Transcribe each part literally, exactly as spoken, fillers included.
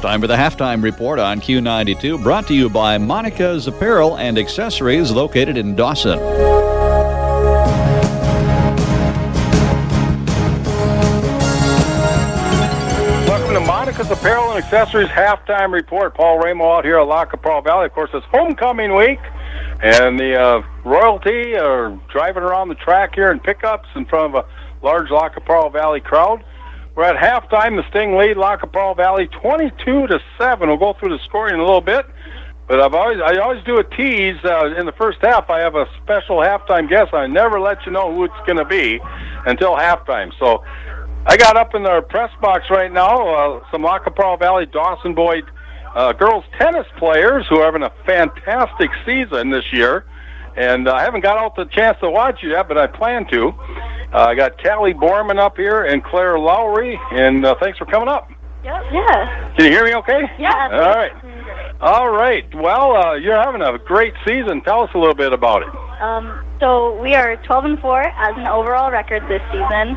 Time for the Halftime Report on Q ninety-two, brought to you by Monica's Apparel and Accessories, located in Dawson. Welcome to Monica's Apparel and Accessories Halftime Report. Paul Ramo out here at La Capral Valley. Of course, it's homecoming week, and the uh, royalty are driving around the track here in pickups in front of a large La Capral Valley crowd. We're at halftime. The Sting lead La Capral Valley twenty-two to seven. We'll go through the scoring in a little bit, but I've always I always do a tease uh, in the first half. I have a special halftime guest. I never let you know who it's going to be until halftime. So I got up in the press box right now uh, some La Capral Valley Dawson Boyd uh, girls tennis players who are having a fantastic season this year. And uh, I haven't got out the chance to watch it yet, but I plan to. Uh, I got Callie Borman up here and Claire Lowry, and uh, thanks for coming up. Yep. Yeah. Can you hear me okay? Yeah. All right. All right. Well, uh, you're having a great season. Tell us a little bit about it. Um, so we are twelve and four as an overall record this season.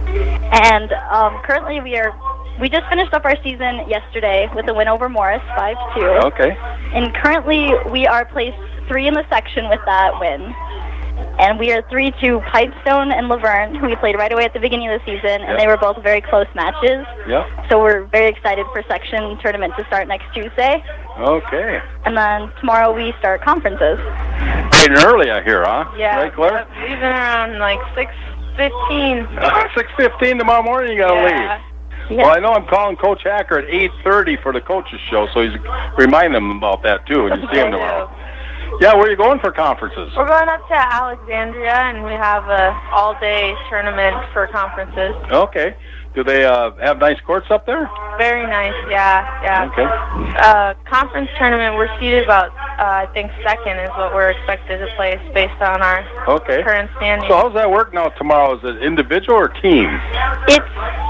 And um, currently we are, we just finished up our season yesterday with a win over Morris, five two. Okay. And currently we are placed three in the section with that win. And we are three to Pipestone and Laverne, who we played right away at the beginning of the season, and yep. they were both very close matches. Yeah. So we're very excited for section tournament to start next Tuesday. Okay. And then tomorrow we start conferences. Bright and early, I hear, huh? Yeah. Right, Claire? We've been around like six fifteen. Uh, six fifteen tomorrow morning, you got to Yeah. leave. Well, I know I'm calling Coach Hacker at eight thirty for the coaches show, so he's remind them about that, too, when you see him tomorrow. Yeah, where are you going for conferences? We're going up to Alexandria, and we have a all-day tournament for conferences. Okay. Do they uh, have nice courts up there? Very nice, yeah, yeah. Okay. Uh, conference tournament, we're seated about, uh, I think, second is what we're expected to place based on our okay. current standing. So how's that work now tomorrow? Is it individual or team? It's,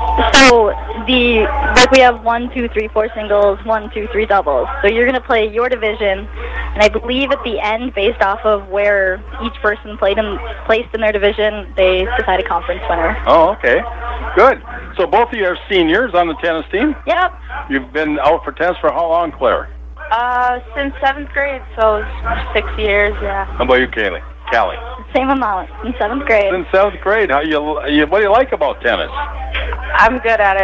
so the, like we have one, two, three, four singles, one, two, three doubles. So you're going to play your division, and I believe at the end, based off of where each person played in, placed in their division, they decide a conference winner. Oh, okay. Good. So both of you are seniors on the tennis team? Yep. You've been out for tennis for how long, Claire? Uh, since seventh grade, so six years, yeah. How about you, Kaylee? Callie? Same amount, in seventh grade. In seventh grade. How you, you? What do you like about tennis? I'm good at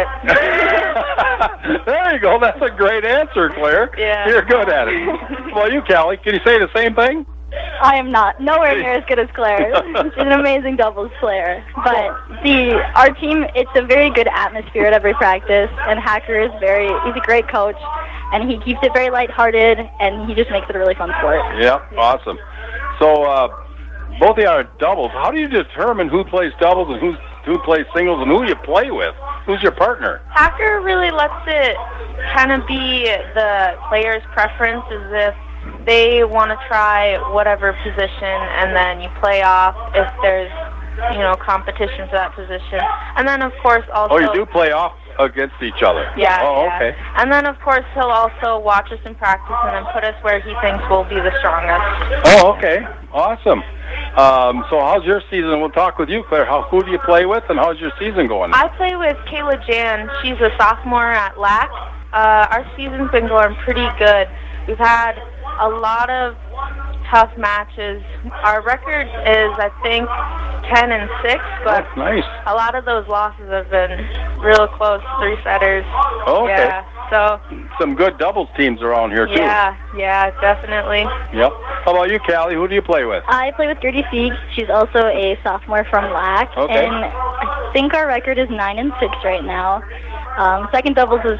it. There you go. That's a great answer, Claire. Yeah. You're good at it. Well, you, Callie, can you say the same thing? I am not. Nowhere near as good as Claire. She's an amazing doubles player. But the our team, it's a very good atmosphere at every practice, and Hacker is very, he's a great coach, and he keeps it very lighthearted, and he just makes it a really fun sport. Yeah, awesome. So, uh, both of you are doubles. How do you determine who plays doubles and who's, who plays singles and who you play with? Who's your partner? Hacker really lets it kind of be the player's preference, as if they want to try whatever position, and then you play off if there's, you know, competition for that position. And then, of course, also... Oh, you do play off against each other? Yeah. Oh, yeah. okay. And then, of course, he'll also watch us in practice and then put us where he thinks we'll be the strongest. Oh, okay. Awesome. Um, so how's your season? We'll talk with you, Claire. How, who do you play with, and how's your season going? I play with Kayla Jan. She's a sophomore at L A C. Uh, our season's been going pretty good. We've had a lot of tough matches. Our record is, I think, ten and six, but That's nice. a lot of those losses have been real close, three setters. Oh, okay. Yeah, so some good doubles teams around here, too. yeah, yeah, definitely. Yep. How about you, Callie? Who do you play with? I play with Gertie Sieg. She's also a sophomore from L A C. Okay. And I think our record is nine and six right now. Um, second doubles is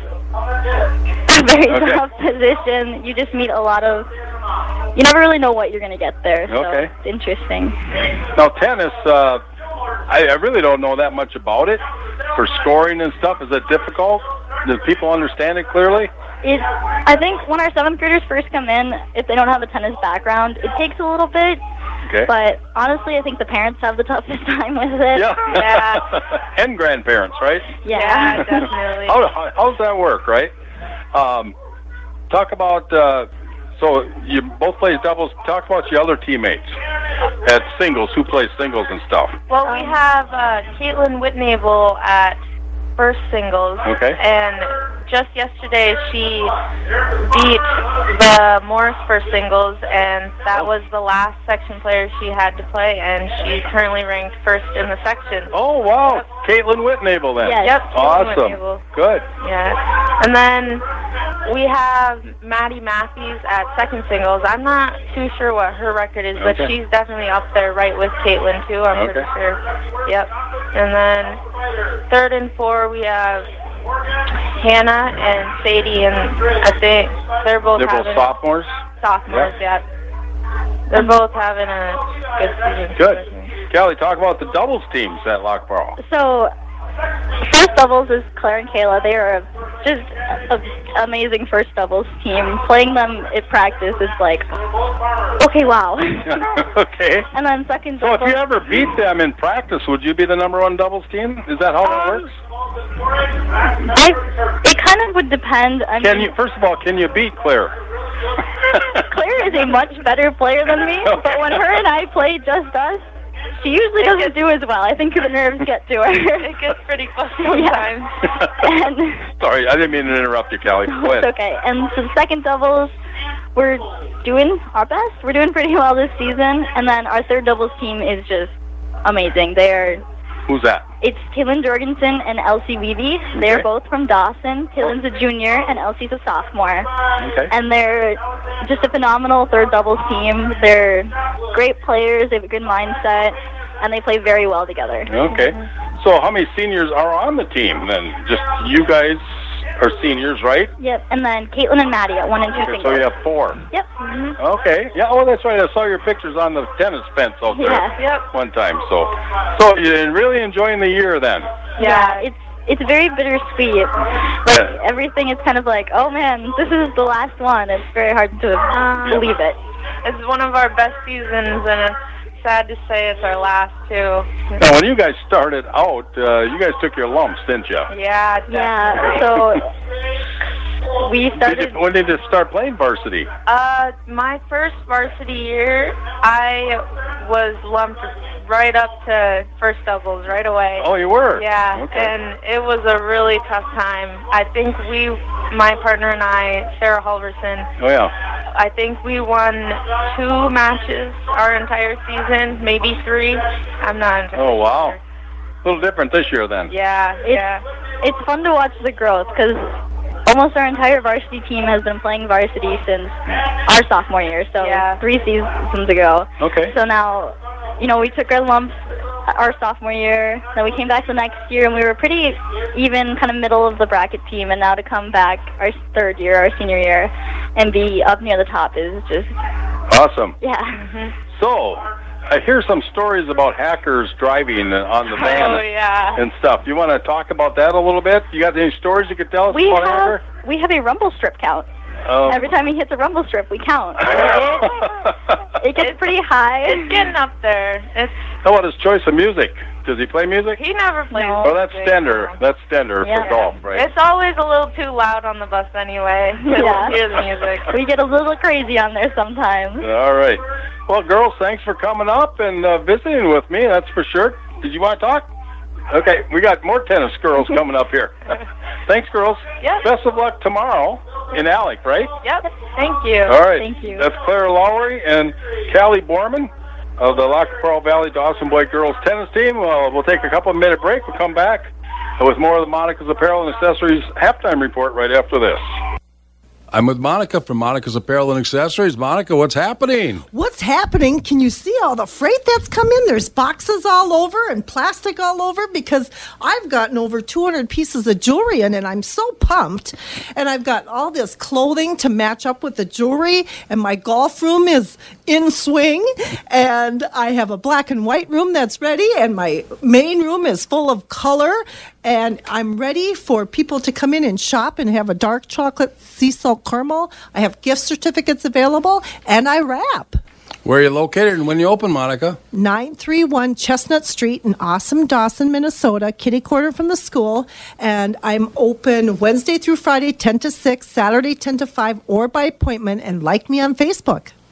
a very Okay. tough position. You just meet a lot of... You never really know what you're going to get there, so Okay. it's interesting. Now, tennis, uh, I, I really don't know that much about it. For scoring and stuff, is it difficult? Do people understand it clearly? It, I think when our seventh graders first come in, if they don't have a tennis background, it takes a little bit. Okay. But honestly, I think the parents have the toughest time with it. Yeah. Yeah. And grandparents, right? Yeah. Yeah, definitely. How, how, how's that work, right? Um, talk about, uh, so you both play doubles. Talk about your other teammates at singles. Who plays singles and stuff? Well, we have uh, Caitlin Whitnable at first singles. Okay. And just yesterday she beat the Morris first singles, and that was the last section player she had to play, and she's currently ranked first in the section. Oh, wow. Yep. Caitlin Whitnable then. Yes. Yep. Awesome. Whitnable. Good. Yeah. And then we have Maddie Matthews at second singles. I'm not too sure what her record is, but Okay. she's definitely up there right with Caitlin, too, I'm Okay. pretty sure. Yep. And then third and four, we have Hannah and Sadie, and I think they're both They're both having sophomores? sophomores, Yep. yeah. They're both having a good season. Good. Kelly, talk about the doubles teams at Lock Pearl. So, first doubles is Claire and Kayla. They are just an amazing first doubles team. Playing them at practice is like, okay, wow. Okay. And then second So if doubles. you ever beat them in practice, would you be the number one doubles team? Is that how that Um, works? I, it kind of would depend. I Can mean, you, first of all, can you beat Claire? Claire is a much better player than me, but when her and I play just us, she usually doesn't do as well. I think the nerves get to her. It gets pretty close sometimes. And Sorry, I didn't mean to interrupt you, Kelly. Go ahead. it's okay. And so the second doubles, we're doing our best. We're doing pretty well this season. And then our third doubles team is just amazing. They're Who's that? It's Caitlin Jorgensen and Elsie Weeby. They're Okay. both from Dawson. Caitlin's a junior and Elsie's a sophomore. Okay. And they're just a phenomenal third doubles team. They're great players. They have a good mindset, and they play very well together. Okay. So how many seniors are on the team then? Just you guys are seniors, right? Yep. And then Caitlin and Maddie at one and two Okay, singles. so you have four. Yep. hmm Okay. Yeah. Oh, that's right. I saw your pictures on the tennis fence out there Yeah. Yep. one time. So, so you're really enjoying the year then? Yeah. It's it's very bittersweet. Like Yeah. everything is kind of like, oh man, this is the last one. It's very hard to Um, believe it. It's one of our best seasons, and it's sad to say it's our last, too. Now, when you guys started out, uh, you guys took your lumps, didn't you? Yeah, Yeah. definitely. So we Did started. you, when did you start playing varsity? Uh, my first varsity year, I was lumped right up to first doubles right away. Oh, you were? Yeah, Okay. and it was a really tough time. I think we, my partner and I, Sarah Halverson, Oh, yeah. I think we won two matches our entire season, maybe three. I'm not entirely Oh, wow. sure. A little different this year then. Yeah, It's, yeah. it's fun to watch the growth because almost our entire varsity team has been playing varsity since our sophomore year, so Yeah. three seasons ago. Okay. So now, you know, we took our lumps our sophomore year, then we came back the next year, and we were pretty even, kind of middle of the bracket team, and now to come back our third year, our senior year, and be up near the top is just, Awesome. yeah. Mhm. So, I hear some stories about hackers driving on the van Oh, yeah. and stuff. You want to talk about that a little bit? You got any stories you could tell us We about a have, hacker? we have a rumble strip count. Um, Every time he hits a rumble strip, we count. It, it gets pretty high. It's getting up there. It's How about his choice of music? Does he play music? he never plays. No. Oh, that's music, Stender. so. That's Stender Yeah. for golf, right? It's always a little too loud on the bus anyway to Yeah. hear the music. We get a little crazy on there sometimes. All right. Well, girls, thanks for coming up and uh, visiting with me. That's for sure. Did you want to talk? Okay, we got more tennis girls coming up here. Thanks, girls. Yep. Best of luck tomorrow in Alec, right? Yep. Thank you. All right. Thank you. That's Claire Lowry and Callie Borman of the Lac La Pearl Valley Dawson Boy Girls Tennis Team. Well, we'll take a couple of minute break. We'll come back with more of the Monica's Apparel and Accessories halftime report right after this. I'm with Monica from Monica's Apparel and Accessories. Monica, what's happening? What's happening? Can you see all the freight that's come in? There's boxes all over and plastic all over because I've gotten over two hundred pieces of jewelry in, and I'm so pumped. And I've got all this clothing to match up with the jewelry, and my golf room is in swing, and I have a black and white room that's ready, and my main room is full of color, and I'm ready for people to come in and shop and have a dark chocolate sea salt caramel. I have gift certificates available, and I wrap. Where are you located and when you open, Monica? nine three one Chestnut Street in awesome Dawson, Minnesota, kitty corner from the school. And I'm open Wednesday through Friday, ten to six, Saturday, ten to five, or by appointment. And like me on Facebook.